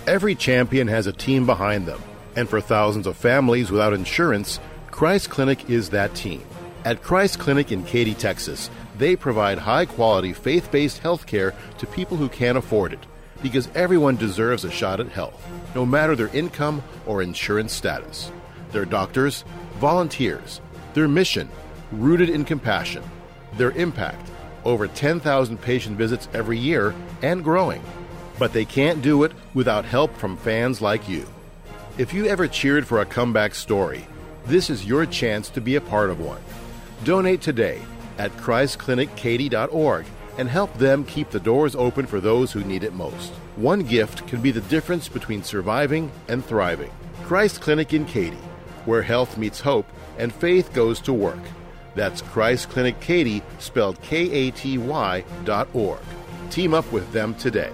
Every champion has a team behind them, and for thousands of families without insurance, Christ Clinic is that team. At Christ Clinic in Katy, Texas, they provide high-quality, faith-based health care to people who can't afford it, because everyone deserves a shot at health, no matter their income or insurance status. Their doctors, volunteers, their mission, rooted in compassion, their impact, over 10,000 patient visits every year and growing. But they can't do it without help from fans like you. If you ever cheered for a comeback story, this is your chance to be a part of one. Donate today at ChristClinicKaty.org and help them keep the doors open for those who need it most. One gift can be the difference between surviving and thriving. Christ Clinic in Katy, where health meets hope and faith goes to work. That's Christ Clinic Katy, spelled KATY.org. Team up with them today.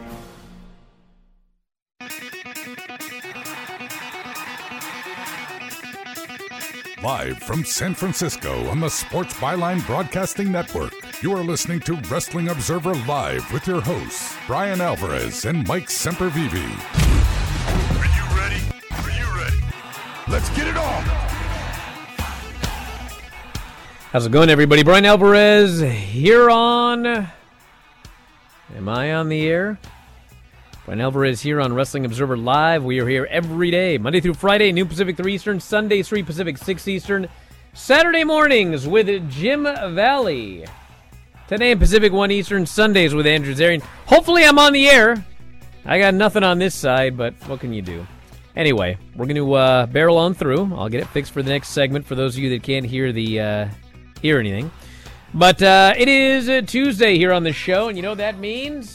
Live from San Francisco on the Sports Byline Broadcasting Network, you are listening to Wrestling Observer Live with your hosts, Brian Alvarez and Mike Sempervive. Are you ready? Are you ready? Let's get it on! How's it going, everybody? Brian Alvarez here on... Am I on the air? Brian Alvarez here on Wrestling Observer Live. We are here every day, Monday through Friday, noon Pacific, 3 Eastern, Sundays, 3 Pacific, 6 Eastern, Saturday mornings with Jim Valley, 10 a.m. Pacific, 1 Eastern, Sundays with Andrew Zarian. Hopefully I'm on the air. I got nothing on this side, but what can you do? Anyway, we're going to barrel on through. I'll get it fixed for the next segment for those of you that can't hear hear anything. But it is Tuesday here on the show, and you know what that means?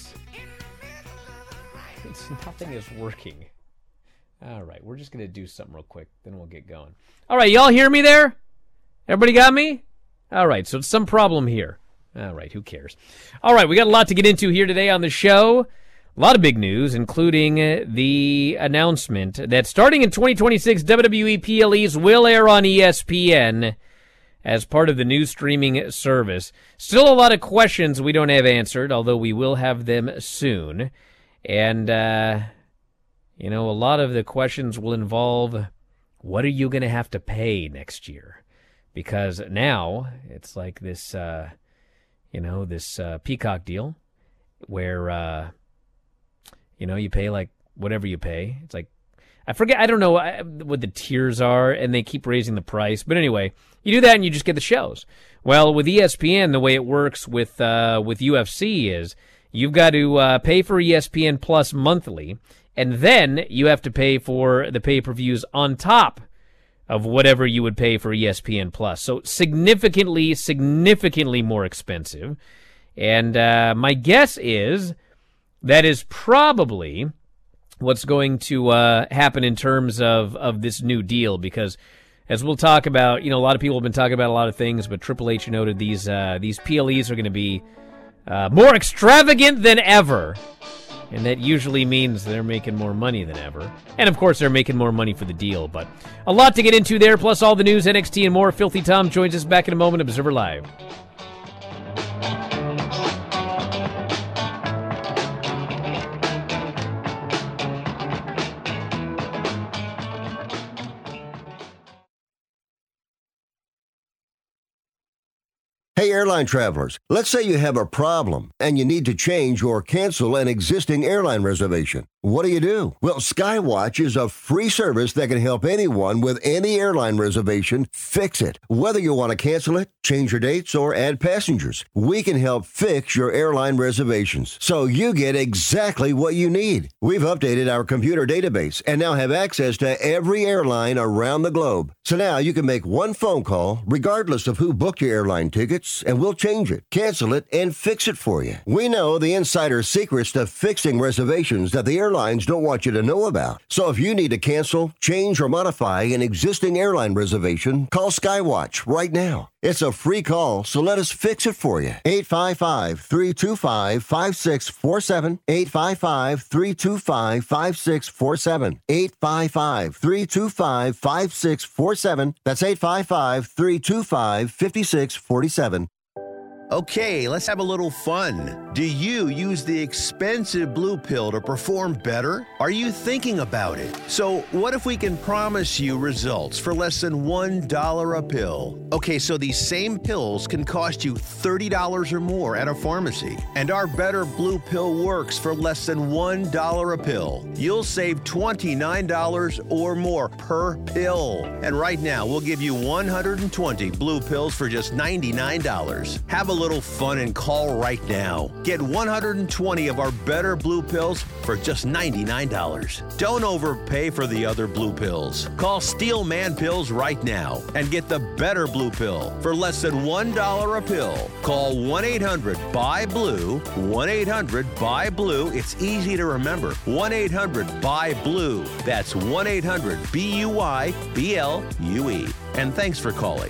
Nothing is working. All right, we're just going to do something real quick, then we'll get going. All right, y'all hear me there? Everybody got me? All right, so it's some problem here. All right, who cares? All right, we got a lot to get into here today on the show. A lot of big news, including the announcement that starting in 2026, WWE PLEs will air on ESPN as part of the new streaming service. Still a lot of questions we don't have answered, although we will have them soon. And, a lot of the questions will involve, what are you going to have to pay next year? Because now it's like this, this Peacock deal where, you pay like whatever you pay. It's like, I forget, I don't know what the tiers are, and they keep raising the price. But anyway, you do that and you just get the shows. Well, with ESPN, the way it works with UFC is, you've got to pay for ESPN Plus monthly, and then you have to pay for the pay-per-views on top of whatever you would pay for ESPN Plus. So significantly more expensive. And my guess is that is probably what's going to happen in terms of this new deal, because as we'll talk about, a lot of people have been talking about a lot of things, but Triple H noted these PLEs are going to be more extravagant than ever, and that usually means they're making more money than ever. And, of course, they're making more money for the deal, but a lot to get into there, plus all the news, NXT, and more. Filthy Tom joins us back in a moment. Observer Live. Hey, airline travelers, let's say you have a problem and you need to change or cancel an existing airline reservation. What do? Well, Skywatch is a free service that can help anyone with any airline reservation fix it. Whether you want to cancel it, change your dates, or add passengers, we can help fix your airline reservations so you get exactly what you need. We've updated our computer database and now have access to every airline around the globe. So now you can make one phone call regardless of who booked your airline tickets, and we'll change it, cancel it, and fix it for you. We know the insider secrets to fixing reservations that the airlines don't want you to know about. So if you need to cancel, change, or modify an existing airline reservation, call Skywatch right now. It's a free call, so let us fix it for you. 855-325-5647. 855-325-5647. 855-325-5647. That's 855-325-5647. Okay, let's have a little fun. Do you use the expensive blue pill to perform better? Are you thinking about it? So what if we can promise you results for less than $1 a pill? Okay, so these same pills can cost you $30 or more at a pharmacy. And our Better Blue Pill works for less than $1 a pill. You'll save $29 or more per pill. And right now, we'll give you 120 blue pills for just $99. Have a little fun and call right now. Get 120 of our Better Blue Pills for just $99. Don't overpay for the other blue pills. Call Steel Man Pills right now and get the Better Blue Pill for less than $1 a pill. Call 1-800-BUY-BLUE, 1-800-BUY-BLUE. It's easy to remember. 1-800-BUY-BLUE. That's 1-800-BUY-BLUE. And thanks for calling.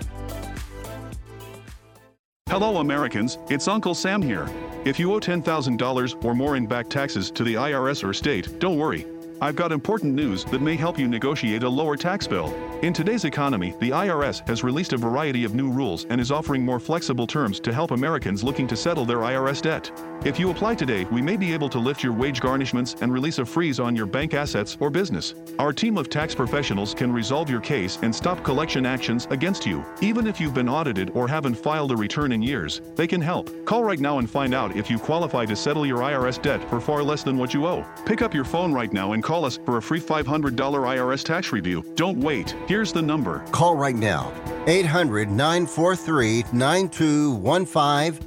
Hello Americans, it's Uncle Sam here. If you owe $10,000 or more in back taxes to the IRS or state, don't worry. I've got important news that may help you negotiate a lower tax bill. In today's economy, the IRS has released a variety of new rules and is offering more flexible terms to help Americans looking to settle their IRS debt. If you apply today, we may be able to lift your wage garnishments and release a freeze on your bank assets or business. Our team of tax professionals can resolve your case and stop collection actions against you. Even if you've been audited or haven't filed a return in years, they can help. Call right now and find out if you qualify to settle your IRS debt for far less than what you owe. Pick up your phone right now and call us for a free $500 IRS tax review. Don't wait. Here's the number. Call right now. 800-943-9215.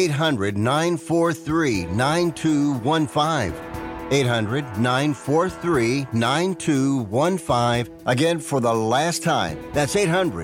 800-943-9215. 800-943-9215. Again, for the last time, that's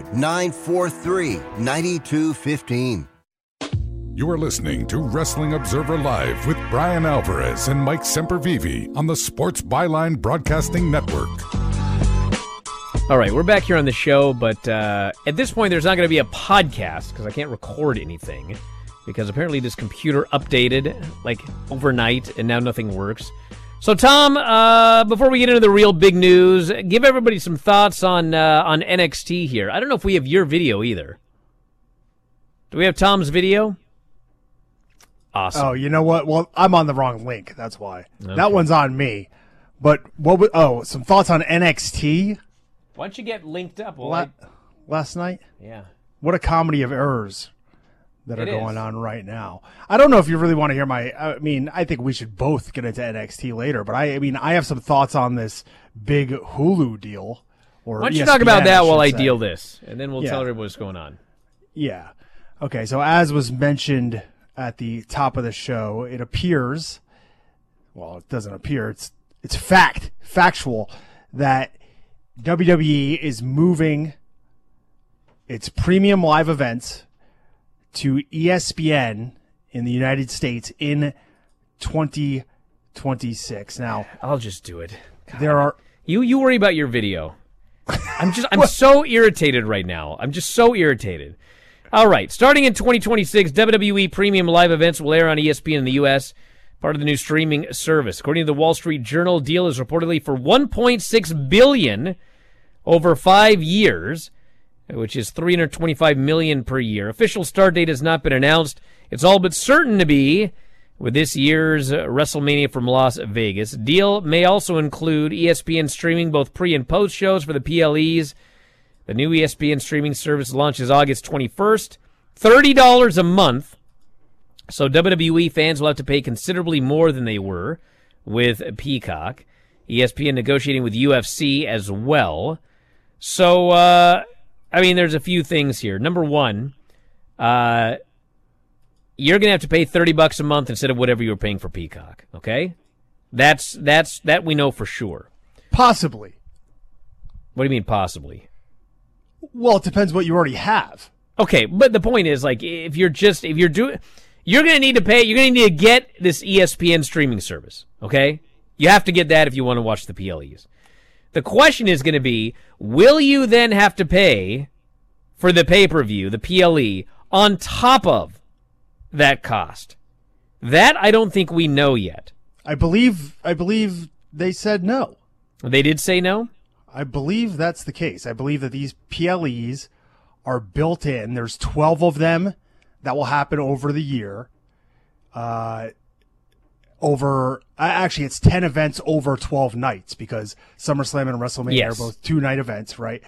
800-943-9215. You are listening to Wrestling Observer Live with Brian Alvarez and Mike Sempervive on the Sports Byline Broadcasting Network. All right, we're back here on the show, but at this point, there's not going to be a podcast because I can't record anything because apparently this computer updated like overnight and now nothing works. So, Tom, before we get into the real big news, give everybody some thoughts on NXT here. I don't know if we have your video either. Do we have Tom's video? Awesome. Oh, you know what? Well, I'm on the wrong link. That's why. Okay. That one's on me. But some thoughts on NXT? Why don't you get linked up? Last night? Yeah. What a comedy of errors that are It going is. on right now. I don't know if you really want to hear I think we should both get into NXT later, but I have some thoughts on this big Hulu deal. Or Why don't you ESPN, talk about that while I say. deal this, and then we'll Yeah. tell everybody what's going on. Yeah. Okay, so as was mentioned at the top of the show, it appears, well, it doesn't appear, it's factual that WWE is moving its premium live events to ESPN in the United States in 2026. Now, I'll just do it. there are You worry about your video. I'm so irritated right now. I'm just so irritated. All right, starting in 2026, WWE premium live events will air on ESPN in the U.S., part of the new streaming service. According to the Wall Street Journal, deal is reportedly for $1.6 billion over 5 years, which is $325 million per year. Official start date has not been announced. It's all but certain to be with this year's WrestleMania from Las Vegas. Deal may also include ESPN streaming both pre- and post shows for the PLEs. The new ESPN streaming service launches August 21st. $30 a month. So WWE fans will have to pay considerably more than they were with Peacock. ESPN negotiating with UFC as well. So, there's a few things here. Number one, you're going to have to pay $30 a month instead of whatever you were paying for Peacock, okay? That we know for sure. possibly. What do you mean possibly? Well, it depends what you already have. Okay, but the point is, like, you're going to need to pay, you're going to need to get this ESPN streaming service, okay? You have to get that if you want to watch the PLEs. The question is going to be, will you then have to pay for the pay-per-view, the PLE, on top of that cost? That I don't think we know yet. I believe they said no. They did say no? I believe that's the case. I believe that these PLEs are built in. There's 12 of them that will happen over the year. Actually, it's 10 events over 12 nights because SummerSlam and WrestleMania are both 2-night events, right?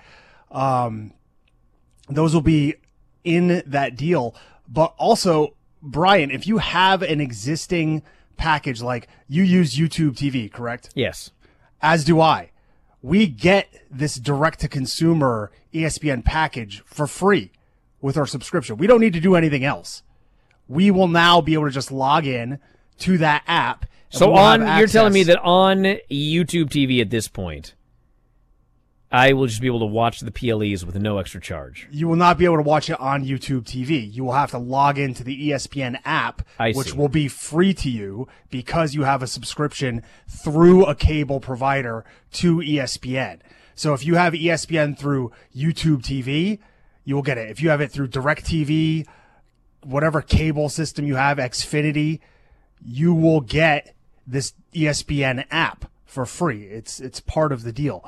Those will be in that deal. But also, Brian, if you have an existing package, like you use YouTube TV, correct? Yes. As do I. We get this direct-to-consumer ESPN package for free with our subscription. We don't need to do anything else. We will now be able to just log in to that app. So you're telling me that on YouTube TV at this point, I will just be able to watch the PLEs with no extra charge. You will not be able to watch it on YouTube TV. You will have to log into the ESPN app, which will be free to you because you have a subscription through a cable provider to ESPN. So if you have ESPN through YouTube TV, you will get it. If you have it through DirecTV, whatever cable system you have, Xfinity, you will get this ESPN app for free. It's part of the deal.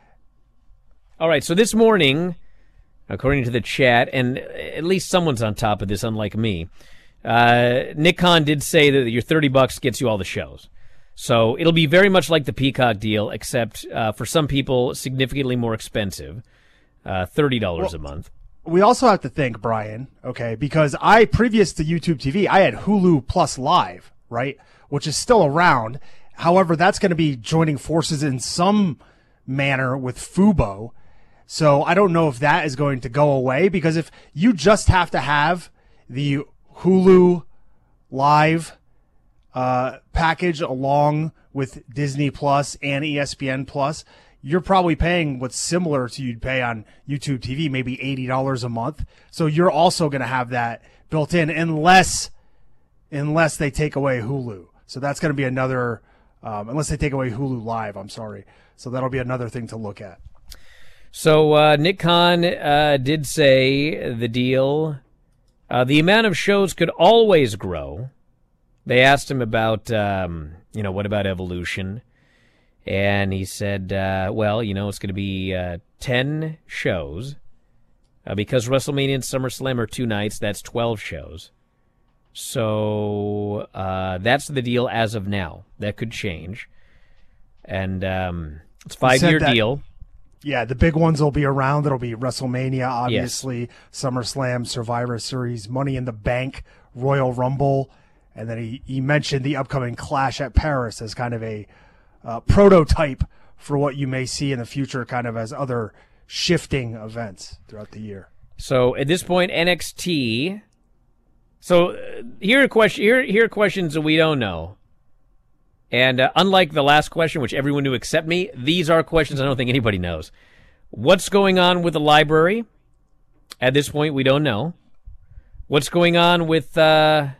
All right, so this morning, according to the chat, and at least someone's on top of this, unlike me, Nick Khan did say that your $30 gets you all the shows. So it'll be very much like the Peacock deal, except for some people, significantly more expensive, $30 a month. We also have to think, Brian, okay, because previous to YouTube TV, I had Hulu Plus Live, right, which is still around. However, that's going to be joining forces in some manner with Fubo. So I don't know if that is going to go away, because if you just have to have the Hulu Live package along with Disney Plus and ESPN Plus, you're probably paying what's similar to you'd pay on YouTube TV, maybe $80 a month. So you're also going to have that built in unless they take away Hulu. So that's going to be another, unless they take away Hulu Live, I'm sorry. So that'll be another thing to look at. So Nick Khan did say the deal, the amount of shows could always grow. They asked him about, what about Evolution? And he said, it's going to be 10 shows. Because WrestleMania and SummerSlam are 2 nights, that's 12 shows. So that's the deal as of now. That could change. And it's a 5-year deal. Yeah, the big ones will be around. It'll be WrestleMania, obviously, yes. SummerSlam, Survivor Series, Money in the Bank, Royal Rumble. And then he mentioned the upcoming Clash at Paris as kind of a prototype for what you may see in the future, kind of as other shifting events throughout the year. So at this point, NXT. So here are questions that we don't know. And unlike the last question, which everyone knew except me, these are questions I don't think anybody knows. What's going on with the library? At this point, we don't know. What's going on with, NXT?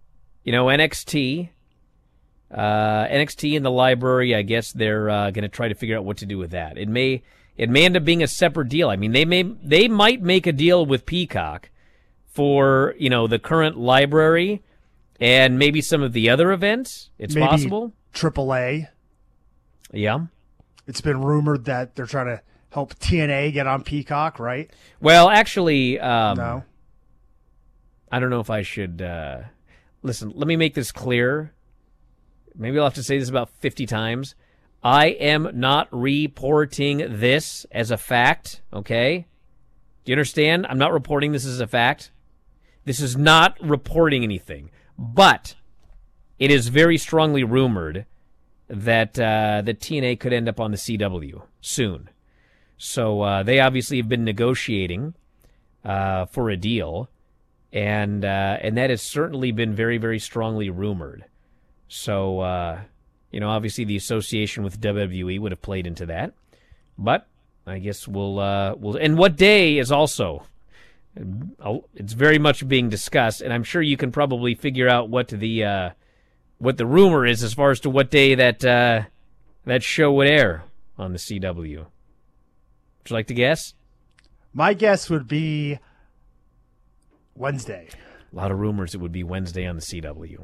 NXT and the library, I guess they're going to try to figure out what to do with that. It may end up being a separate deal. I mean, they might make a deal with Peacock for, the current library and maybe some of the other events. It's maybe possible. AAA. Yeah. It's been rumored that they're trying to help TNA get on Peacock, right? Well, actually, no. I don't know if I should. Listen, let me make this clear. Maybe I'll have to say this about 50 times. I am not reporting this as a fact, okay? Do you understand? I'm not reporting this as a fact. This is not reporting anything. But it is very strongly rumored that TNA could end up on the CW soon. So they obviously have been negotiating for a deal, and that has certainly been very, very strongly rumored. So, obviously the association with WWE would have played into that. But I guess we'll and what day is also, it's very much being discussed, and I'm sure you can probably figure out what the rumor is as far as to what day that show would air on the CW. Would you like to guess? My guess would be Wednesday. A lot of rumors it would be Wednesday on the CW.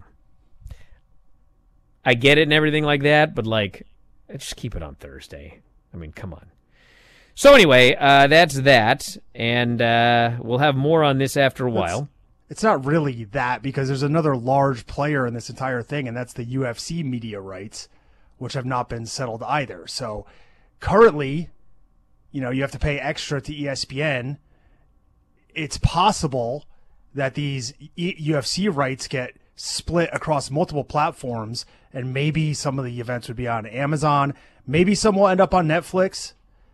I get it and everything like that, but just keep it on Thursday. I mean, come on. So anyway, that's that, and we'll have more on this after a while. it's not really that, because there's another large player in this entire thing, and that's the UFC media rights, which have not been settled either. So currently, you have to pay extra to ESPN. It's possible that these UFC rights get split across multiple platforms, and maybe some of the events would be on Amazon. Maybe some will end up on Netflix,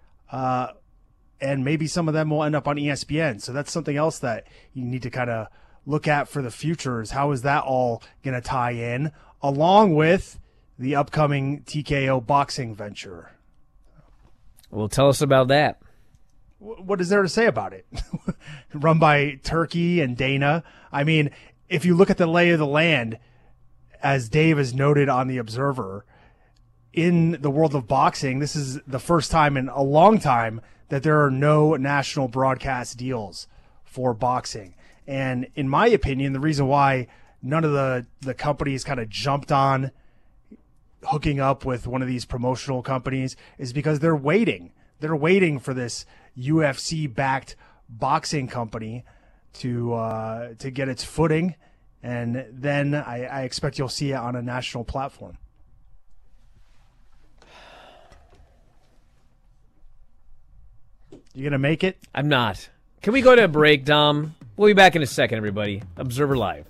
and maybe some of them will end up on ESPN. So that's something else that you need to kind of look at for the future, is how is that all going to tie in, along with the upcoming TKO boxing venture. Well, tell us about that. What is there to say about it? Run by Turkey and Dana. I mean, if you look at the lay of the land, as Dave has noted on The Observer, in the world of boxing, this is the first time in a long time that there are no national broadcast deals for boxing. And in my opinion, the reason why none of the companies kind of jumped on hooking up with one of these promotional companies is because they're waiting. They're waiting for this UFC-backed boxing company to get its footing, and then I expect you'll see it on a national platform. You gonna make it? I'm not. Can we go to a break, Dom? We'll be back in a second, everybody. Observer Live.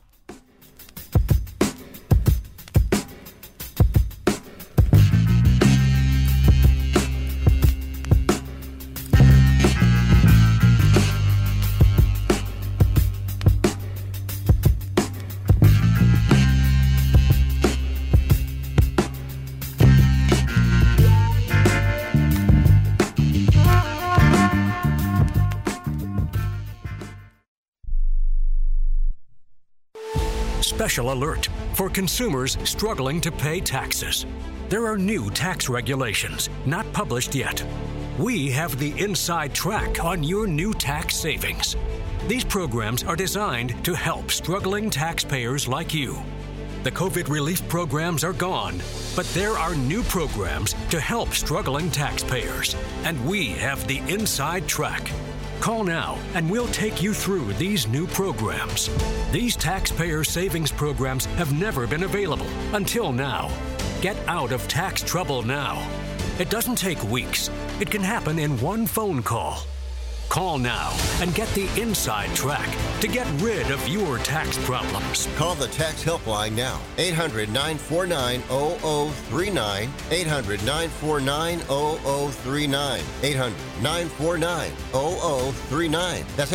Special alert for consumers struggling to pay taxes. There are new tax regulations, not published yet. We have the inside track on your new tax savings. These programs are designed to help struggling taxpayers like you. The COVID relief programs are gone, but there are new programs to help struggling taxpayers, and we have the inside track. Call now and we'll take you through these new programs. These taxpayer savings programs have never been available until now. Get out of tax trouble now. It doesn't take weeks. It can happen in one phone call. Call now and get the inside track to get rid of your tax problems. Call the tax helpline now. 800-949-0039. 800-949-0039. 800-949-0039. That's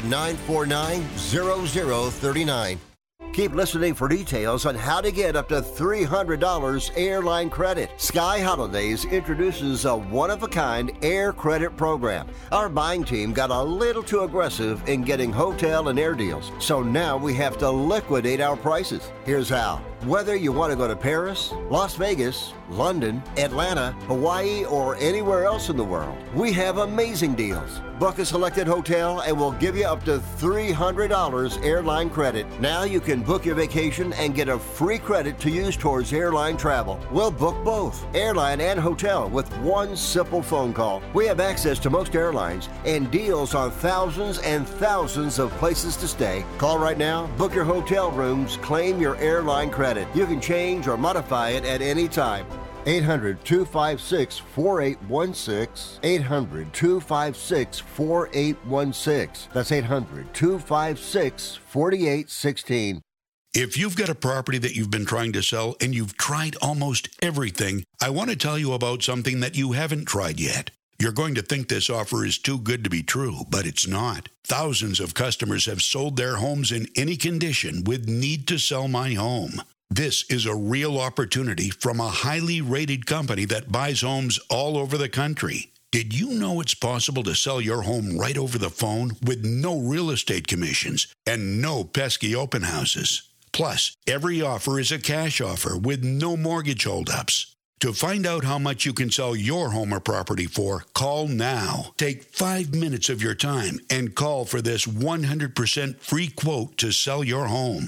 800-949-0039. Keep listening for details on how to get up to $300 airline credit. Sky Holidays introduces a one-of-a-kind air credit program. Our buying team got a little too aggressive in getting hotel and air deals, so now we have to liquidate our prices. Here's how. Whether you want to go to Paris, Las Vegas, London, Atlanta, Hawaii, or anywhere else in the world, we have amazing deals. Book a selected hotel and we'll give you up to $300 airline credit. Now you can book your vacation and get a free credit to use towards airline travel. We'll book both, airline and hotel, with one simple phone call. We have access to most airlines and deals on thousands and thousands of places to stay. Call right now, book your hotel rooms, claim your airline credit. You can change or modify it at any time. 800-256-4816. 800-256-4816. That's 800-256-4816. If you've got a property that you've been trying to sell and you've tried almost everything, I want to tell you about something that you haven't tried yet. You're going to think this offer is too good to be true, but it's not. Thousands of customers have sold their homes in any condition with Need to Sell My Home. This is a real opportunity from a highly rated company that buys homes all over the country. Did you know it's possible to sell your home right over the phone with no real estate commissions and no pesky open houses? Plus, every offer is a cash offer with no mortgage holdups. To find out how much you can sell your home or property for, call now. Take 5 minutes of your time and call for this 100% free quote to sell your home.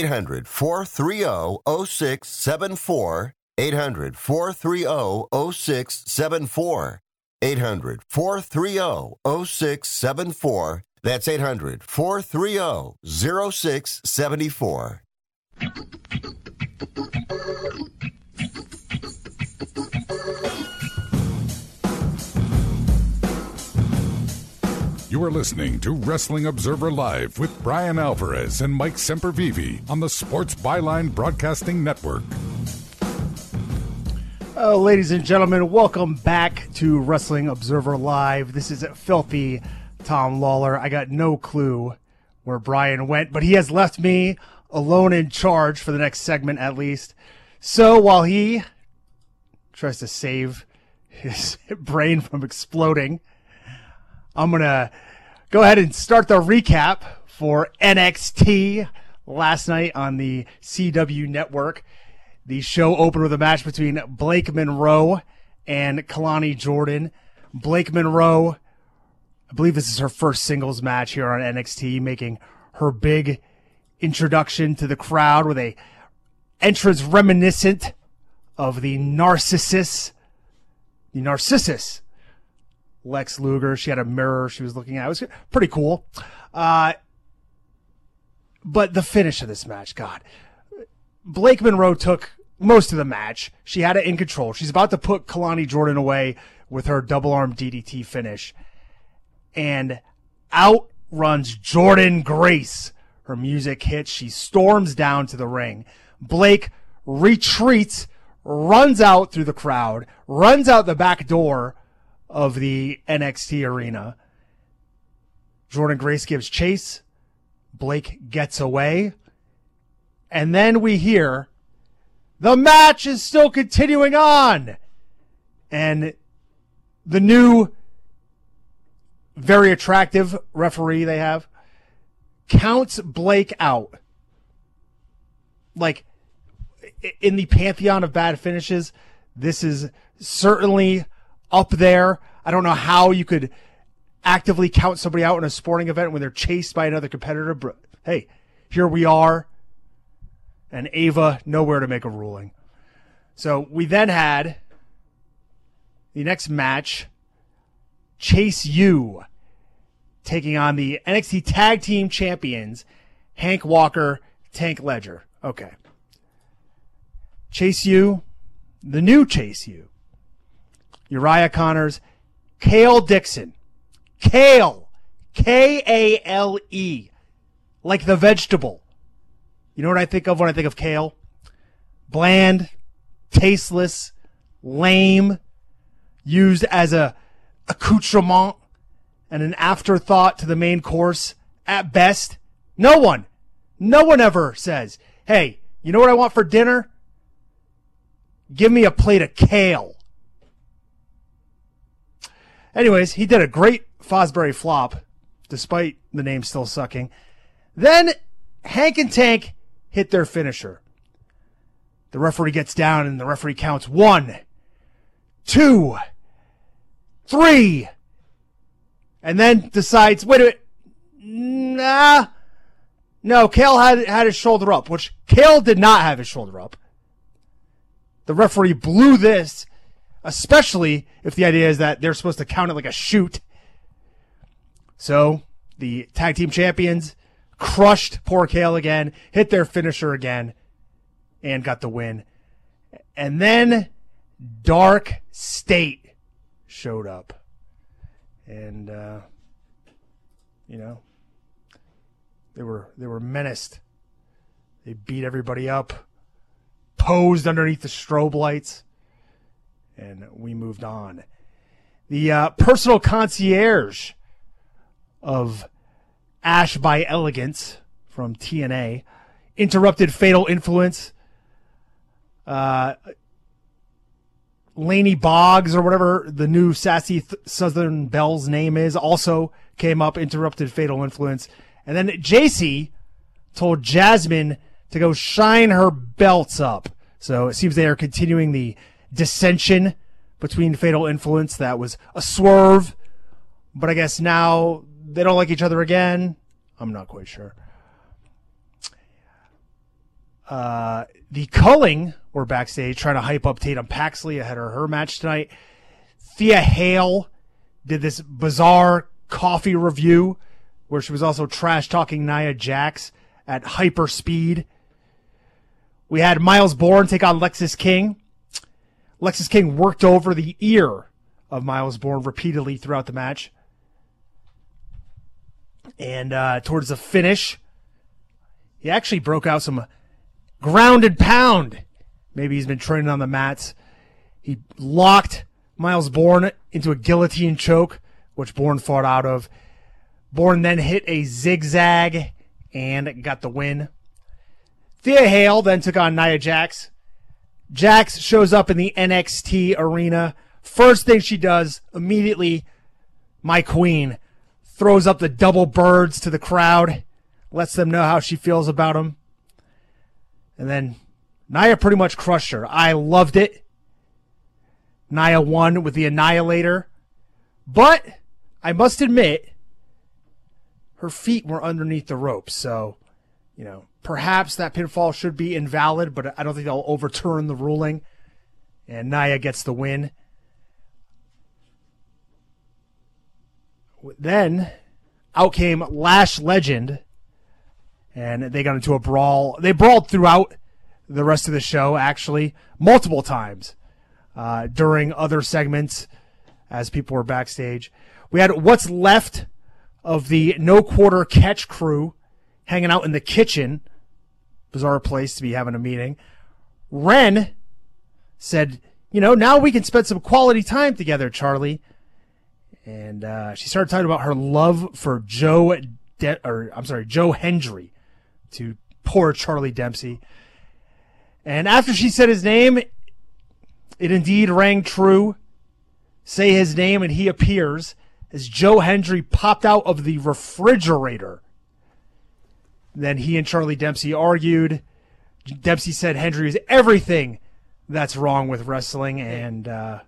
800-430-0674. 800-430-0674. 800-430-0674. That's 800-430-0674. You are listening to Wrestling Observer Live with Brian Alvarez and Mike Sempervive on the Sports Byline Broadcasting Network. Ladies and gentlemen, welcome back to Wrestling Observer Live. This is filthy Tom Lawler. I got no clue where Brian went, but he has left me alone in charge for the next segment at least. So while he tries to save his brain from exploding, I'm going to go ahead and start the recap for NXT last night on the CW network. The show opened with a match between Blake Monroe and Kalani Jordan. Blake Monroe, I believe this is her first singles match here on NXT, making her big introduction to the crowd with a entrance reminiscent of the Narcissus Lex Luger. She had a mirror she was looking at. It was pretty cool. But the finish of this match, God. Blake Monroe took most of the match. She had it in control. She's about to put Kalani Jordan away with her double arm DDT finish. And out runs Jordan Grace. Her music hits. She storms down to the ring. Blake retreats, runs out through the crowd, runs out the back door of the NXT arena. Jordan Grace gives chase. Blake gets away. And then we hear, the match is still continuing on. And the new, very attractive referee they have counts Blake out. Like, in the pantheon of bad finishes, this is certainly up there. I don't know how you could actively count somebody out in a sporting event when they're chased by another competitor, but hey, here we are. And Ava nowhere to make a ruling. So we then had the next match, Chase U taking on the NXT Tag Team Champions, Hank Walker, Tank Ledger. Okay. Chase U, the new Chase U, Uriah Connors, Kale Dixon. Kale. K-A-L-E. Like the vegetable. You know what I think of when I think of kale? Bland, tasteless, lame, used as a accoutrement and an afterthought to the main course at best. No one ever says, hey, you know what I want for dinner? Give me a plate of kale. Anyways, he did a great Fosbury flop, despite the name still sucking. Then Hank and Tank hit their finisher. The referee gets down and the referee counts 1, 2, 3, and then decides, wait a minute, nah. No, Kale had his shoulder up, which Kale did not have his shoulder up. The referee blew this, especially if the idea is that they're supposed to count it like a shoot. So the tag team champions crushed poor Kale again, hit their finisher again, and got the win. And then Dark State showed up. And, they were menaced. They beat everybody up, posed underneath the strobe lights, and we moved on. The personal concierge of Ash by Elegance from TNA interrupted Fatal Influence. Laney Boggs, or whatever the new Sassy Southern Belle's name is, also came up, interrupted Fatal Influence. And then JC told Jasmine to go shine her belts up. So it seems they are continuing the dissension between Fatal Influence. That was a swerve, but I guess now they don't like each other again. I'm not quite sure. The Culling were backstage trying to hype up Tatum Paxley ahead of her match tonight. Thea Hale did this bizarre coffee review where she was also trash-talking Nia Jax at hyper speed. We had Miles Bourne take on Lexis King. Lexis King worked over the ear of Miles Bourne repeatedly throughout the match. And towards the finish, he actually broke out some ground and pound. Maybe he's been training on the mats. He locked Miles Bourne into a guillotine choke, which Bourne fought out of. Bourne then hit a zigzag and got the win. Thea Hale then took on Nia Jax. Jax shows up in the NXT arena. First thing she does, immediately, my queen, throws up the double birds to the crowd, lets them know how she feels about them. And then Nia pretty much crushed her. I loved it. Nia won with the Annihilator. But I must admit, her feet were underneath the ropes. So, perhaps that pinfall should be invalid, but I don't think they'll overturn the ruling. And Nia gets the win. Then, out came Lash Legend, and they got into a brawl. They brawled throughout the rest of the show, actually, multiple times during other segments as people were backstage. We had what's left of the No Quarter Catch crew hanging out in the kitchen. Bizarre place to be having a meeting. Ren said, now we can spend some quality time together, Charlie. And she started talking about her love for Joe Hendry, to poor Charlie Dempsey. And after she said his name, it indeed rang true. Say his name and he appears as Joe Hendry popped out of the refrigerator. Then he and Charlie Dempsey argued. Dempsey said Hendry is everything that's wrong with wrestling, and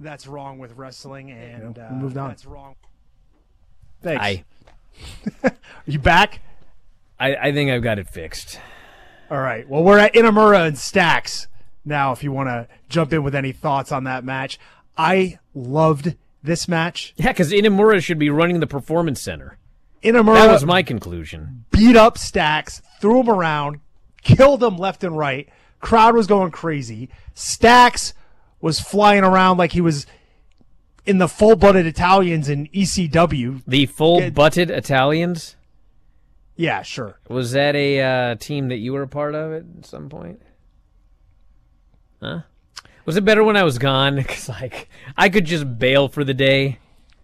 moved on. That's wrong. Thanks. Are you back? I think I've got it fixed. All right. Well, we're at Inamura and Stacks now, if you want to jump in with any thoughts on that match. I loved this match. Yeah, because Inamura should be running the Performance Center. Inamura, that was my conclusion. Beat up Stacks, threw him around, killed him left and right. Crowd was going crazy. Stacks was flying around like he was in the full-blooded Italians in ECW. The full-butted Italians? Yeah, sure. Was that a team that you were a part of at some point? Huh? Was it better when I was gone? Because I could just bail for the day.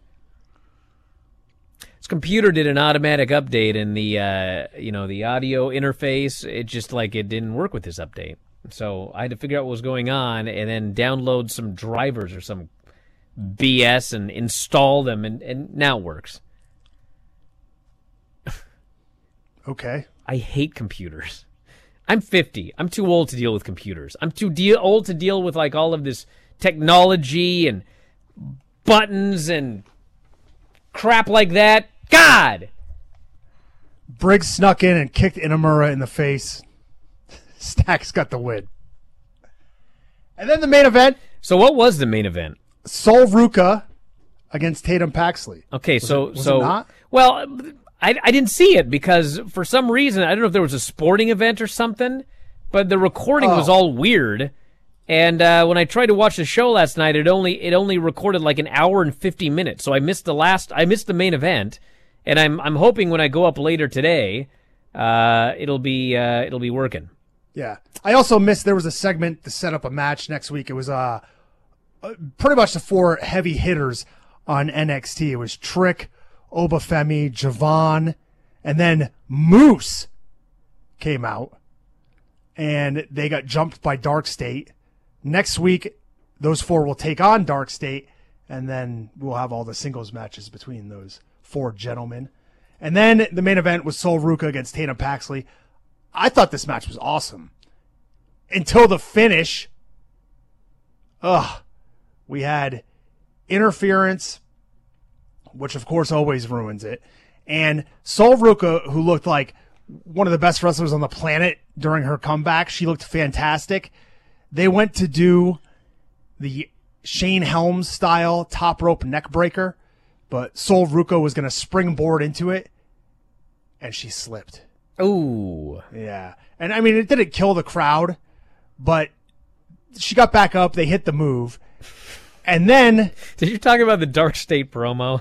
This computer did an automatic update, and the the audio interface, it just it didn't work with this update. So I had to figure out what was going on, and then download some drivers or some BS and install them, and now it works. Okay. I hate computers. I'm 50. I'm too old to deal with computers. I'm too old to deal with all of this technology and buttons and crap like that. God! Briggs snuck in and kicked Inamura in the face. Stacks got the win. And then the main event. So what was the main event? Sol Ruca against Tatum Paxley. Okay, was it not? Well, I didn't see it because for some reason, I don't know if there was a sporting event or something, but the recording was all weird. And when I tried to watch the show last night, it only recorded an hour and 50 minutes. So I missed the main event, and I'm hoping when I go up later today, it'll be working. Yeah. I also missed there was a segment to set up a match next week. It was pretty much the four heavy hitters on NXT. It was Trick, Obafemi, Javon, and then Moose came out, and they got jumped by Dark State. Next week, those four will take on Dark State, and then we'll have all the singles matches between those four gentlemen. And then the main event was Sol Ruca against Tatum Paxley. I thought this match was awesome. Until the finish. We had interference, which of course always ruins it. And Sol Ruca, who looked like one of the best wrestlers on the planet during her comeback, she looked fantastic. They went to do the Shane Helms style top rope neck breaker, but Sol Ruca was going to springboard into it. and she slipped. Ooh. Yeah. And I mean, it didn't kill the crowd, but she got back up. They hit the move. And then... Did you talk about the Dark State promo?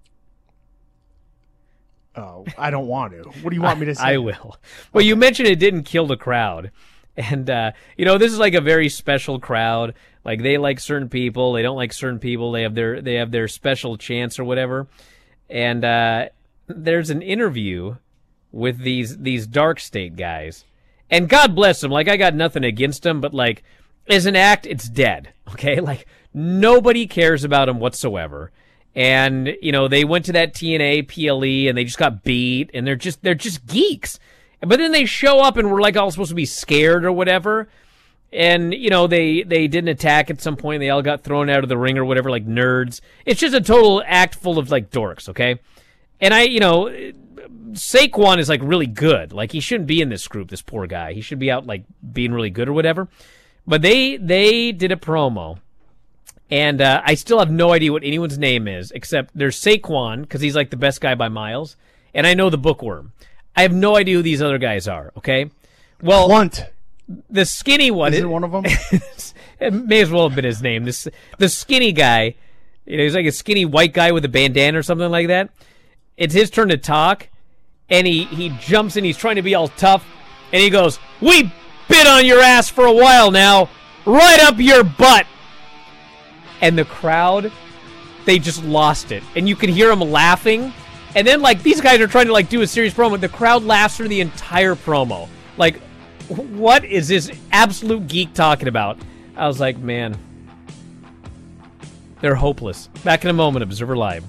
Oh, I don't want to. What do you want me to say? I will. Well, you mentioned it didn't kill the crowd. And, this is like a very special crowd. Like, they like certain people. They don't like certain people. They have their special chance or whatever. And there's an interview with these Dark State guys. And God bless them. Like, I got nothing against them, but, like, as an act, it's dead. Okay? Like, nobody cares about them whatsoever. And, they went to that TNA, PLE, and they just got beat, and they're just geeks. But then they show up and we're like all supposed to be scared or whatever. And, they didn't attack at some point. They all got thrown out of the ring or whatever, like nerds. It's just a total act full of, like, dorks, okay? And Saquon is, like, really good. Like, he shouldn't be in this group, this poor guy. He should be out, like, being really good or whatever. But they did a promo. And I still have no idea what anyone's name is, except there's Saquon, because he's, like, the best guy by miles. And I know the Bookworm. I have no idea who these other guys are, okay? Well, Blunt. The skinny one. Is it one of them? It may as well have been his name. The skinny guy, he's like a skinny white guy with a bandana or something like that. It's his turn to talk, and he jumps in. He's trying to be all tough, and he goes, "We bit on your ass for a while now. Right up your butt." And the crowd, they just lost it. And you can hear them laughing. And then, like, these guys are trying to, like, do a serious promo. The crowd laughs through the entire promo. Like, what is this absolute geek talking about? I was like, man, they're hopeless. Back in a moment, Observer Live.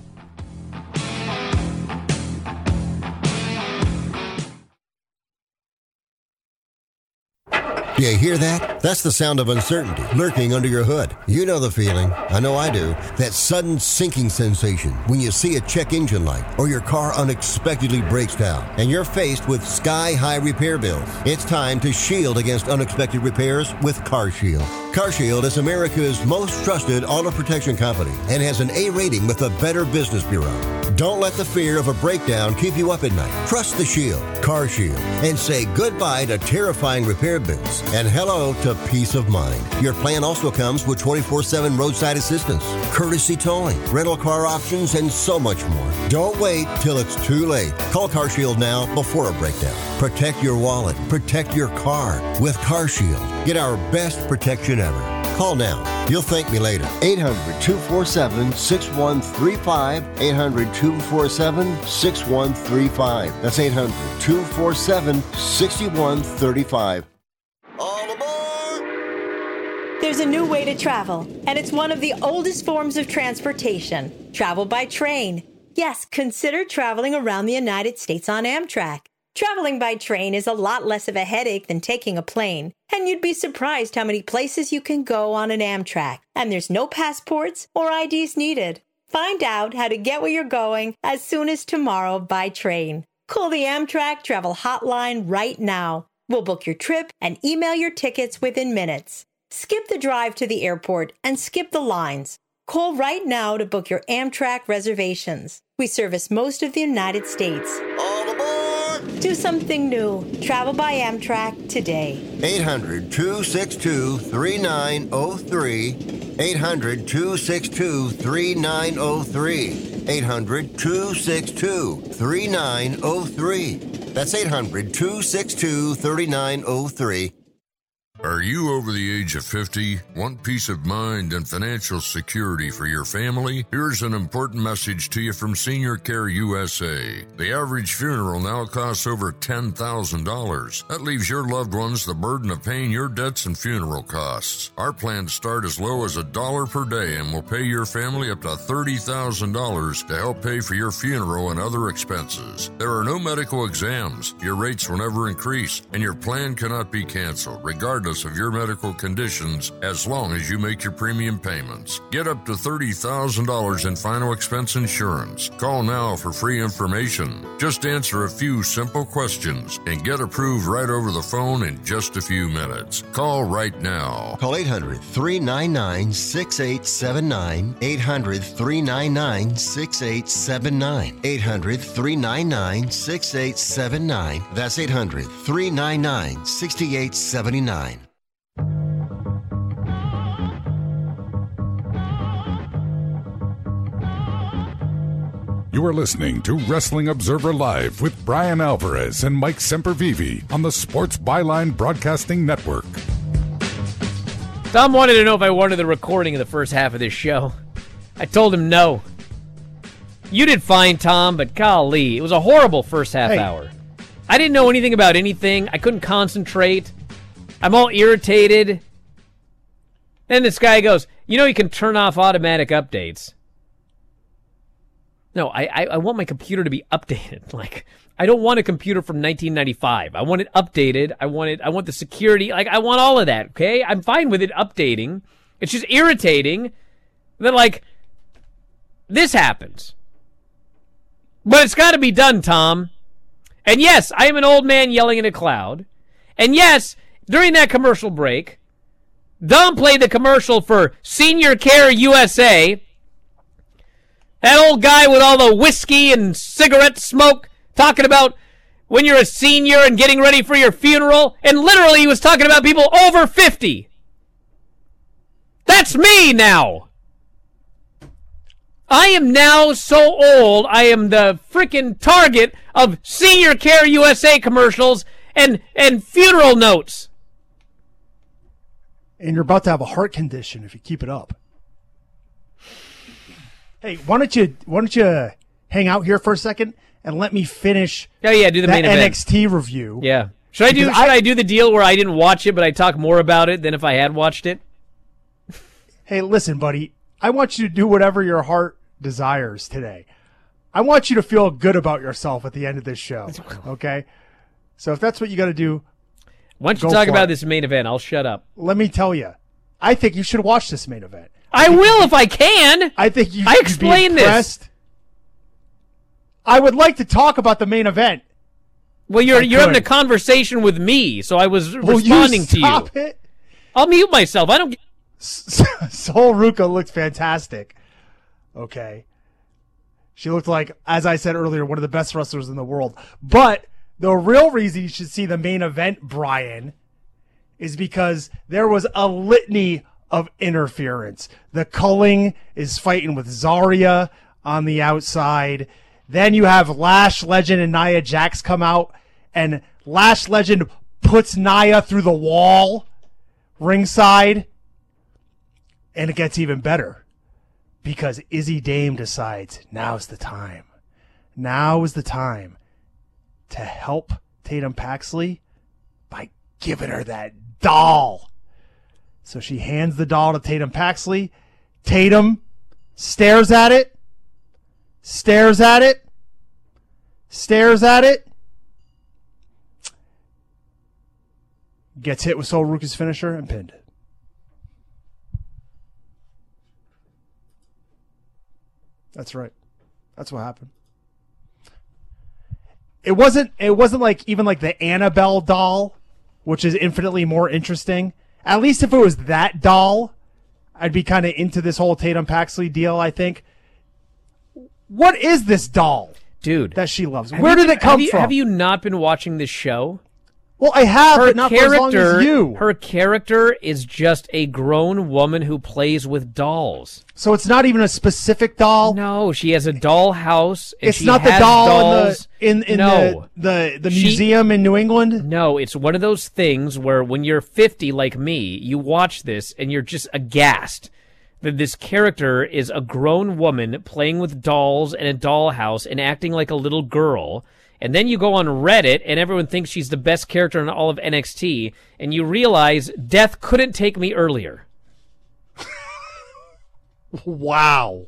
Do you hear that? That's the sound of uncertainty lurking under your hood. You know the feeling. I know I do. That sudden sinking sensation when you see a check engine light or your car unexpectedly breaks down and you're faced with sky-high repair bills. It's time to shield against unexpected repairs with CarShield. CarShield is America's most trusted auto protection company and has an A rating with the Better Business Bureau. Don't let the fear of a breakdown keep you up at night. Trust the Shield, CarShield, and say goodbye to terrifying repair bills and hello to peace of mind. Your plan also comes with 24/7 roadside assistance, courtesy towing, rental car options, and so much more. Don't wait till it's too late. Call CarShield now before a breakdown. Protect your wallet. Protect your car with CarShield. Get our best protection ever. Call now. You'll thank me later. 800-247-6135. 800-247-6135. That's 800-247-6135. All aboard! There's a new way to travel, and it's one of the oldest forms of transportation. Travel by train. Yes, consider traveling around the United States on Amtrak. Traveling by train is a lot less of a headache than taking a plane, and you'd be surprised how many places you can go on an Amtrak, and there's no passports or IDs needed. Find out how to get where you're going as soon as tomorrow by train. Call the Amtrak Travel Hotline right now. We'll book your trip and email your tickets within minutes. Skip the drive to the airport and skip the lines. Call right now to book your Amtrak reservations. We service most of the United States. All aboard! Do something new. Travel by Amtrak today. 800-262-3903. 800-262-3903. 800-262-3903. That's 800-262-3903. Are you over the age of 50? Want peace of mind and financial security for your family? Here's an important message to you from Senior Care USA. The average funeral now costs over $10,000. That leaves your loved ones the burden of paying your debts and funeral costs. Our plans start as low as $1 per day and will pay your family up to $30,000 to help pay for your funeral and other expenses. There are no medical exams. Your rates will never increase, and your plan cannot be canceled, regardless regardless of your medical conditions, as long as you make your premium payments. Get up to $30,000 in final expense insurance. Call now for free information. Just answer a few simple questions and get approved right over the phone in just a few minutes. Call right now. Call 800-399-6879. 800-399-6879. 800-399-6879. That's 800-399-6879. You are listening to Wrestling Observer Live with Brian Alvarez and Mike Sempervive on the Sports Byline Broadcasting Network. Tom wanted to know if I wanted the recording of the first half of this show. I told him no. You did fine, Tom, but golly, it was a horrible first half hour. I didn't know anything about anything. I couldn't concentrate. I'm all irritated. Then this guy goes, you can turn off automatic updates. No, I want my computer to be updated. Like, I don't want a computer from 1995. I want it updated. I want the security. Like, I want all of that, okay? I'm fine with it updating. It's just irritating that, like, this happens. But it's got to be done, Tom. And yes, I am an old man yelling in a cloud. And yes, during that commercial break, Dom played the commercial for Senior Care USA. That old guy with all the whiskey and cigarette smoke talking about when you're a senior and getting ready for your funeral. And literally he was talking about people over 50. That's me now. I am now so old, I am the freaking target of Senior Care USA commercials and funeral notes. And you're about to have a heart condition if you keep it up. Hey, why don't you hang out here for a second and let me finish? Oh yeah, do the main event. NXT review. Yeah. Should I do the deal where I didn't watch it, but I talk more about it than if I had watched it? Hey, listen, buddy. I want you to do whatever your heart desires today. I want you to feel good about yourself at the end of this show. Okay? So if that's what you got to do, why don't you talk about this main event? I'll shut up. Let me tell you. I think you should watch this main event. I will if I can. I think you I should explained be impressed. this. I would like to talk about the main event. Well, you're having a conversation with me, so I was responding to you. Stop it. I'll mute myself. I don't. Sol Ruca looked fantastic. Okay. She looked like, as I said earlier, one of the best wrestlers in the world. But the real reason you should see the main event, Brian, is because there was a litany of interference. The Culling is fighting with Zarya on the outside. Then you have Lash Legend and Nia Jax come out, and Lash Legend puts Nia through the wall ringside. And it gets even better because Izzy Dame decides now's the time. Now is the time to help Tatum Paxley by giving her that doll. So she hands the doll to Tatum Paxley. Tatum stares at it, stares at it, stares at it. Gets hit with Sol Ruca's finisher and pinned. That's right. That's what happened. It wasn't like even like the Annabelle doll, which is infinitely more interesting. At least if it was that doll, I'd be kind of into this whole Tatum Paxley deal, I think. What is this doll? Dude. That she loves? Where did it come from? Have you not been watching this show? Well, I have, but not for as long as you. Her character is just a grown woman who plays with dolls. So it's not even a specific doll? No, she has a doll house. And it's not the doll dolls. in the museum in New England? No, it's one of those things where when you're 50 like me, you watch this and you're just aghast that this character is a grown woman playing with dolls in a dollhouse and acting like a little girl. And then you go on Reddit, and everyone thinks she's the best character in all of NXT, and you realize death couldn't take me earlier. Wow.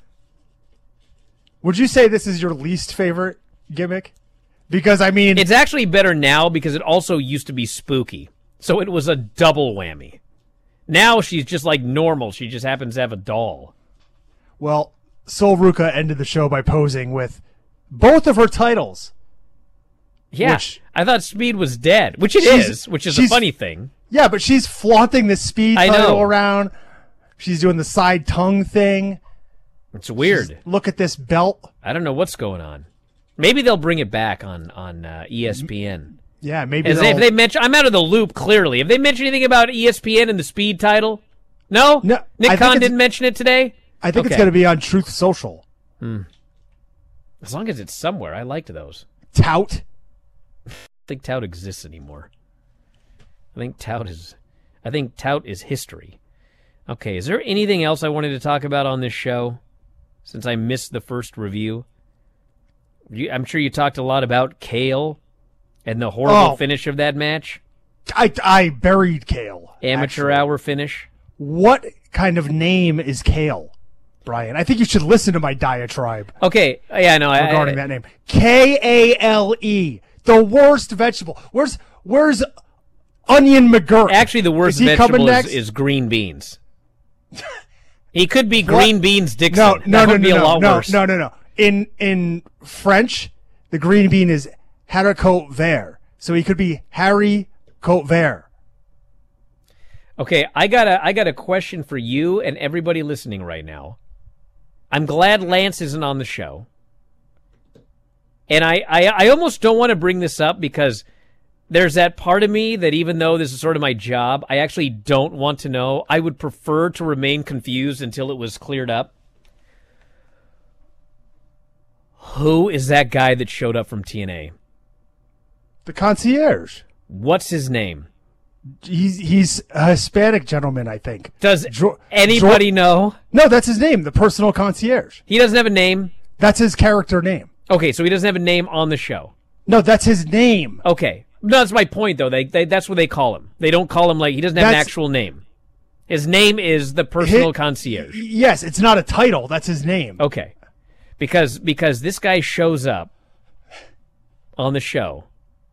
Would you say this is your least favorite gimmick? Because, I mean... It's actually better now because it also used to be spooky. So it was a double whammy. Now she's just like normal. She just happens to have a doll. Well, Sol Ruca ended the show by posing with both of her titles. Yeah, I thought Speed was dead, which is a funny thing. Yeah, but she's flaunting the Speed title around. She's doing the side tongue thing. It's weird. Look at this belt. I don't know what's going on. Maybe they'll bring it back on ESPN. Yeah, maybe if they mention, I'm out of the loop, clearly. Have they mentioned anything about ESPN and the Speed title? No? Nick Khan didn't mention it today? I think it's going to be on Truth Social. As long as it's somewhere. I liked those. Tout. I don't think Tout exists anymore. I think Tout is history. Okay, is there anything else I wanted to talk about on this show since I missed the first review? I'm sure you talked a lot about Kale and the horrible finish of that match. I buried Kale. Amateur hour finish. What kind of name is Kale, Brian? I think you should listen to my diatribe. Okay, yeah, no, regarding that name, Kale, the worst vegetable. Where's Onion McGurk? Actually, the worst vegetable is green beans. He could be Green Beans Dixon. That would be a lot worse. No. In French, the green bean is haricot vert, so he could be Harry Cote Vert. Okay, I got a question for you and everybody listening right now. I'm glad Lance isn't on the show. And I almost don't want to bring this up because there's that part of me that even though this is sort of my job, I actually don't want to know. I would prefer to remain confused until it was cleared up. Who is that guy that showed up from TNA? The concierge. What's his name? He's a Hispanic gentleman, I think. Does anybody know? No, that's his name, the personal concierge. He doesn't have a name? That's his character name. Okay, so he doesn't have a name on the show. No, that's his name. Okay. No, that's my point, though. that's what they call him. They don't call him he doesn't have an actual name. His name is the personal concierge. Yes, it's not a title. That's his name. Okay. Because this guy shows up on the show,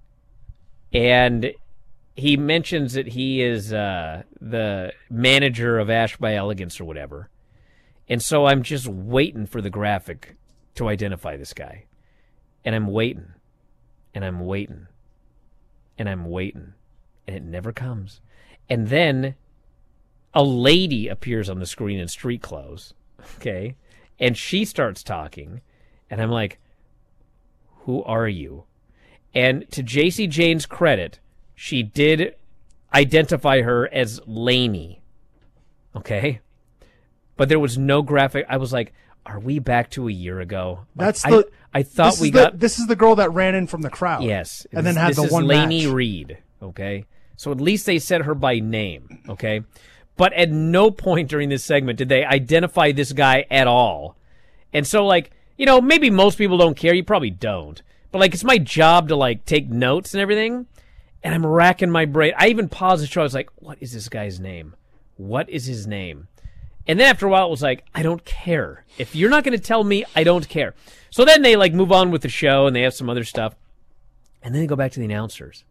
and he mentions that he is the manager of Ash by Elegance or whatever. And so I'm just waiting for the graphic to identify this guy. And I'm waiting. And I'm waiting. And I'm waiting. And it never comes. And then a lady appears on the screen in street clothes. Okay? And she starts talking. And I'm like, who are you? And to JC Jane's credit, she did identify her as Lainey. Okay? But there was no graphic. I was like, are we back to a year ago? That's I thought we got... This is the girl that ran in from the crowd. Yes. And then had the one match. This is Lainey Reed, okay? So at least they said her by name, okay? But at no point during this segment did they identify this guy at all. And so, maybe most people don't care. You probably don't. But, it's my job to, take notes and everything. And I'm racking my brain. I even paused the show. I was like, what is this guy's name? What is his name? And then after a while, it was like, I don't care. If you're not going to tell me, I don't care. So then they, move on with the show, and they have some other stuff. And then they go back to the announcers.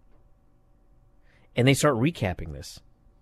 And they start recapping this.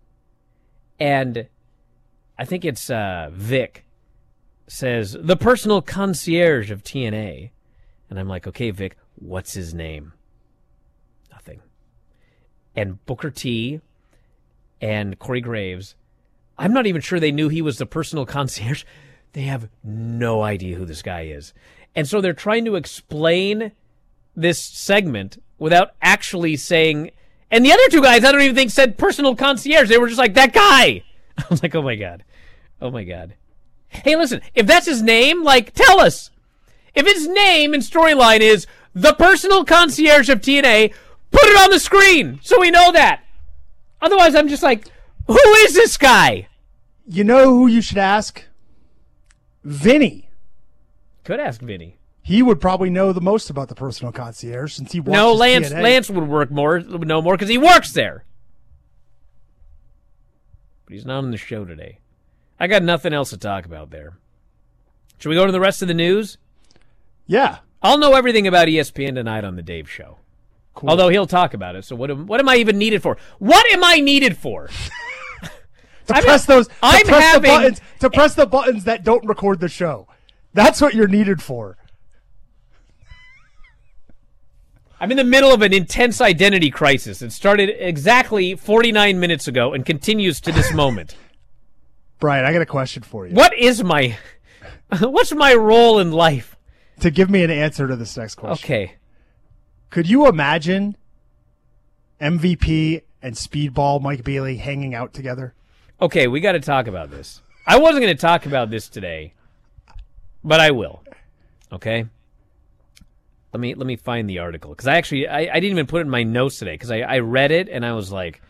And I think it's Vic says, the personal concierge of TNA. And I'm like, okay, Vic, what's his name? Nothing. And Booker T and Corey Graves, I'm not even sure they knew he was the personal concierge. They have no idea who this guy is. And so they're trying to explain this segment without actually saying... And the other two guys, I don't even think said personal concierge. They were just like, that guy. I was like, oh, my God. Oh, my God. Hey, listen, if that's his name, tell us. If his name and storyline is the personal concierge of TNA, put it on the screen so we know that. Otherwise, I'm just like, who is this guy? You know who you should ask? Vinny. Could ask Vinny. He would probably know the most about the personal concierge since he watches TNA. Lance would know more because he works there. But he's not on the show today. I got nothing else to talk about there. Should we go to the rest of the news? Yeah. I'll know everything about ESPN tonight on the Dave Show. Cool. Although he'll talk about it. So what am I even needed for? What am I needed for? To press the buttons that don't record the show. That's what you're needed for. I'm in the middle of an intense identity crisis. It started exactly 49 minutes ago and continues to this moment. Brian, I got a question for you. What's my role in life? To give me an answer to this next question. Okay. Could you imagine MVP and Speedball Mike Bailey hanging out together? Okay, we got to talk about this. I wasn't going to talk about this today, but I will. Okay? Let me find the article, because I didn't even put it in my notes today, because I read it and I was like,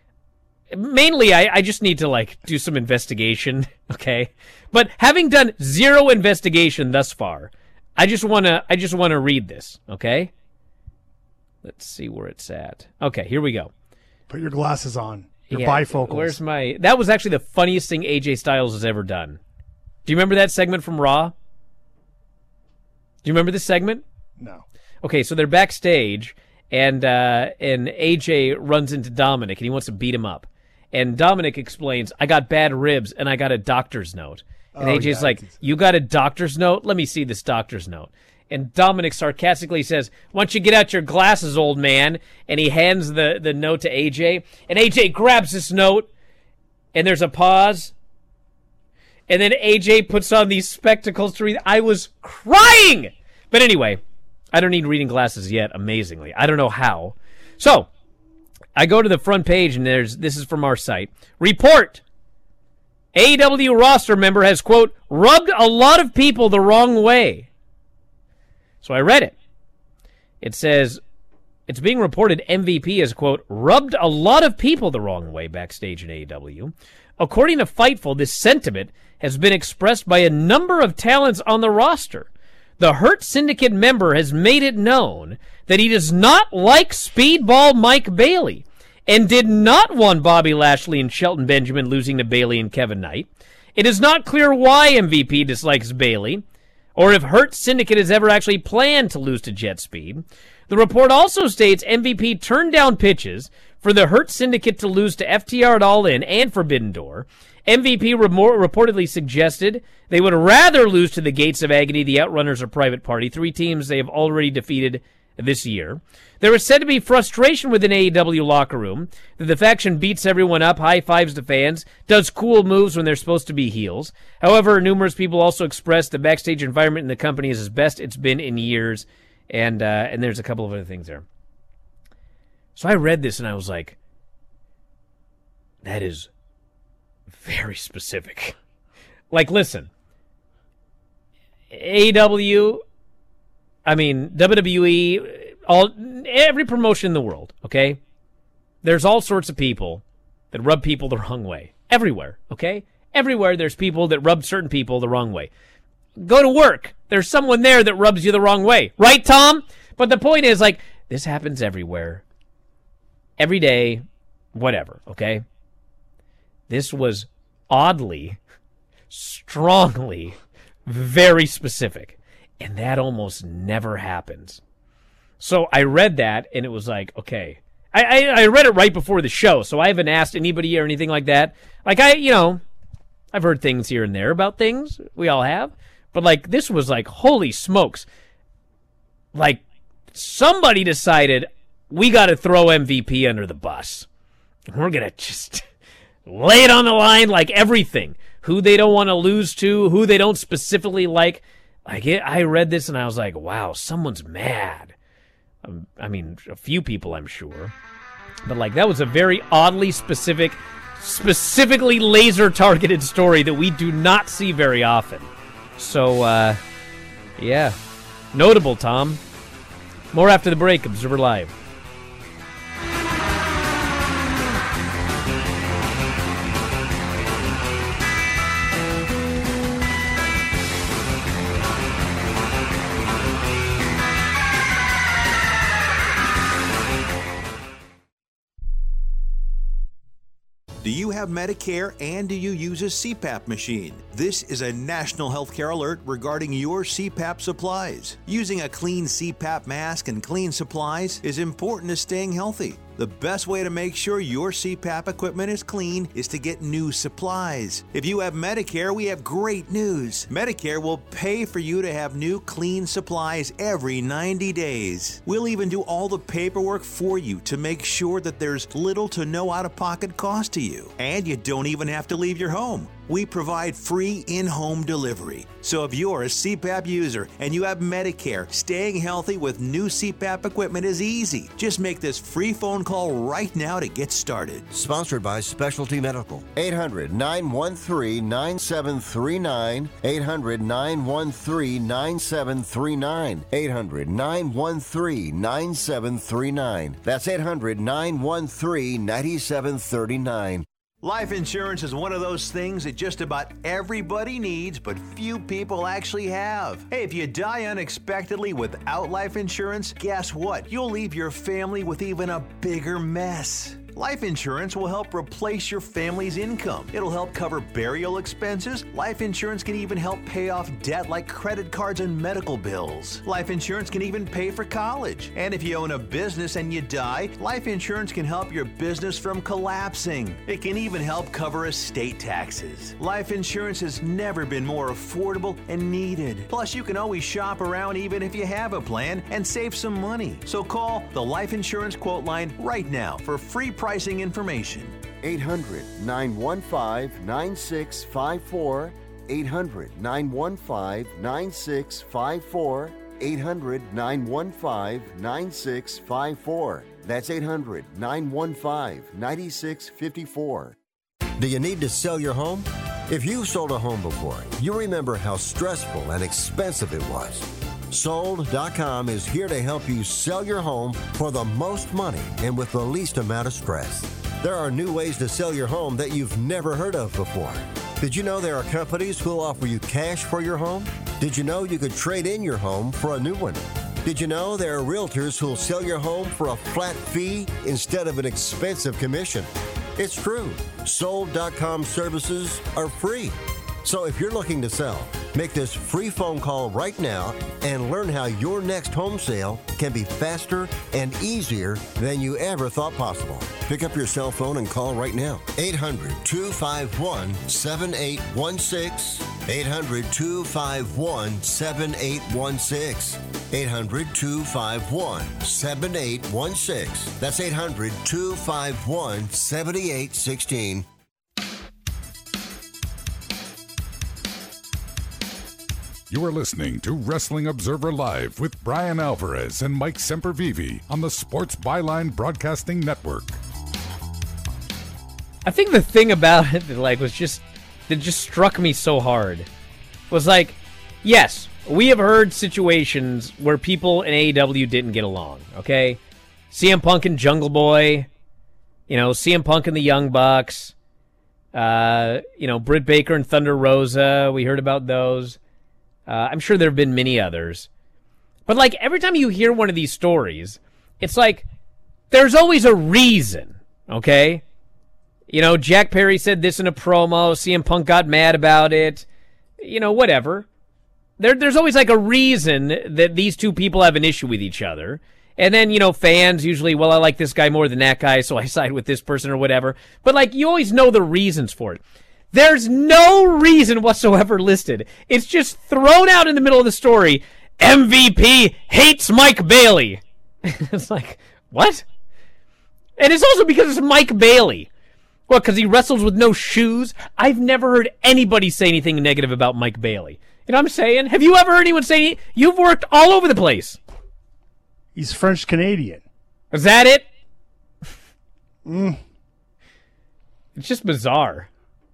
mainly I just need to like do some investigation, okay? But having done zero investigation thus far, I just wanna read this, okay? Let's see where it's at. Okay, here we go. Put your glasses on. Your bifocals. That was actually the funniest thing AJ Styles has ever done. Do you remember that segment from Raw? Do you remember this segment? No. Okay, so they're backstage, and AJ runs into Dominic, and he wants to beat him up. And Dominic explains, I got bad ribs, and I got a doctor's note. And AJ's like, you got a doctor's note? Let me see this doctor's note. And Dominic sarcastically says, why don't you get out your glasses, old man? And he hands the note to AJ. And AJ grabs this note, and there's a pause. And then AJ puts on these spectacles to read. I was crying! But anyway, I don't need reading glasses yet, amazingly. I don't know how. So, I go to the front page, and this is from our site. Report! AEW roster member has, quote, rubbed a lot of people the wrong way. So I read it. It says, it's being reported MVP has, quote, rubbed a lot of people the wrong way backstage in AEW. According to Fightful, this sentiment has been expressed by a number of talents on the roster. The Hurt Syndicate member has made it known that he does not like Speedball Mike Bailey and did not want Bobby Lashley and Shelton Benjamin losing to Bailey and Kevin Knight. It is not clear why MVP dislikes Bailey or if Hurt Syndicate has ever actually planned to lose to Jet Speed. The report also states MVP turned down pitches for the Hurt Syndicate to lose to FTR at All In and Forbidden Door. MVP reportedly suggested they would rather lose to the Gates of Agony, the Outrunners, or Private Party, 3 teams they have already defeated this year. There is said to be frustration within AEW locker room that the faction beats everyone up, high fives to fans, does cool moves when they're supposed to be heels. However, numerous people also expressed the backstage environment in the company is as best it's been in years, and there's a couple of other things there. So I read this and I was like, that is very specific. Like, listen, AEW, I mean, WWE, every promotion in the world, okay? There's all sorts of people that rub people the wrong way. Everywhere, okay? Everywhere there's people that rub certain people the wrong way. Go to work. There's someone there that rubs you the wrong way. Right, Tom? But the point is, like, this happens everywhere. Every day, whatever, okay? This was oddly, strongly, very specific. And that almost never happens. So I read that, and it was like, okay. I read it right before the show, so I haven't asked anybody or anything like that. Like, I've heard things here and there about things. We all have. But, like, this was like, holy smokes. Like, somebody decided we got to throw MVP under the bus. We're going to just lay it on the line like everything. Who they don't want to lose to, who they don't specifically like. Like, I read this and I was like, wow, someone's mad. I mean, a few people, I'm sure. But, like, that was a very oddly specifically laser-targeted story that we do not see very often. So, yeah. Notable, Tom. More after the break. Observer Live. Do you have Medicare and do you use a CPAP machine? This is a national healthcare alert regarding your CPAP supplies. Using a clean CPAP mask and clean supplies is important to staying healthy. The best way to make sure your CPAP equipment is clean is to get new supplies. If you have Medicare, we have great news. Medicare will pay for you to have new clean supplies every 90 days. We'll even do all the paperwork for you to make sure that there's little to no out-of-pocket cost to you. And you don't even have to leave your home. We provide free in-home delivery. So if you're a CPAP user and you have Medicare, staying healthy with new CPAP equipment is easy. Just make this free phone call right now to get started. Sponsored by Specialty Medical. 800-913-9739. 800-913-9739. 800-913-9739. That's 800-913-9739. Life insurance is one of those things that just about everybody needs, but few people actually have. Hey, if you die unexpectedly without life insurance, guess what? You'll leave your family with even a bigger mess. Life insurance will help replace your family's income. It'll help cover burial expenses. Life insurance can even help pay off debt like credit cards and medical bills. Life insurance can even pay for college. And if you own a business and you die, life insurance can help your business from collapsing. It can even help cover estate taxes. Life insurance has never been more affordable and needed. Plus, you can always shop around even if you have a plan and save some money. So call the Life Insurance Quote Line right now for free pricing information. 800-915-9654. 800-915-9654. 800-915-9654. That's 800-915-9654. Do you need to sell your home? If you've sold a home before, you remember how stressful and expensive it was. Sold.com is here to help you sell your home for the most money and with the least amount of stress. There are new ways to sell your home that you've never heard of before. Did you know there are companies who'll offer you cash for your home? Did you know you could trade in your home for a new one? Did you know there are realtors who'll sell your home for a flat fee instead of an expensive commission? It's true. Sold.com services are free. So if you're looking to sell, make this free phone call right now and learn how your next home sale can be faster and easier than you ever thought possible. Pick up your cell phone and call right now. 800-251-7816. 800-251-7816. 800-251-7816. That's 800-251-7816. You are listening to Wrestling Observer Live with Brian Alvarez and Mike Sempervive on the Sports Byline Broadcasting Network. I think the thing about it that just struck me so hard was like, yes, we have heard situations where people in AEW didn't get along, okay? CM Punk and Jungle Boy, CM Punk and the Young Bucks, Britt Baker and Thunder Rosa, we heard about those. I'm sure there have been many others. But, every time you hear one of these stories, it's like, there's always a reason, okay? Jack Perry said this in a promo, CM Punk got mad about it, whatever. There's always, a reason that these two people have an issue with each other. And then, fans usually, well, I like this guy more than that guy, so I side with this person or whatever. But, you always know the reasons for it. There's no reason whatsoever listed. It's just thrown out in the middle of the story. MVP hates Mike Bailey. It's like, what? And it's also because it's Mike Bailey. What, because he wrestles with no shoes? I've never heard anybody say anything negative about Mike Bailey. You know what I'm saying? Have you ever heard anyone say, you've worked all over the place? He's French-Canadian. Is that it? It's just bizarre.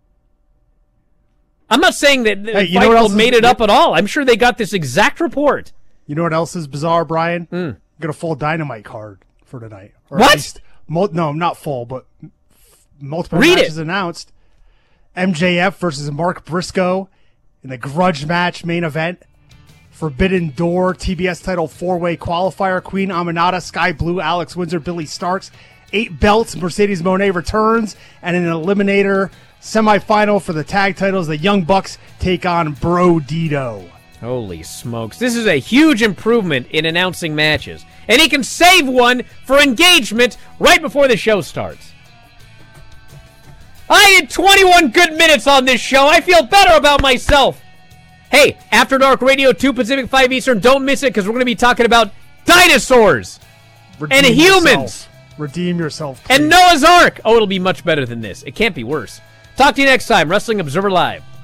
I'm not saying that Fightful made it up at all. I'm sure they got this exact report. You know what else is bizarre, Brian? Got a full Dynamite card for tonight. Or what? At least, no, not full, but multiple matches announced. MJF versus Mark Briscoe in the grudge match main event. Forbidden Door TBS title 4-way qualifier. Queen Aminata, Sky Blue, Alex Windsor, Billy Starks, 8 belts. Mercedes Moné returns, and in an eliminator semifinal for the tag titles, the Young Bucks take on Bro Dito. Holy smokes. This is a huge improvement in announcing matches. And he can save one for engagement right before the show starts. I did 21 good minutes on this show. I feel better about myself. Hey, After Dark Radio 2 Pacific 5 Eastern, don't miss it because we're going to be talking about dinosaurs and humans. Redeem yourself. Please. And Noah's Ark. Oh, it'll be much better than this. It can't be worse. Talk to you next time. Wrestling Observer Live.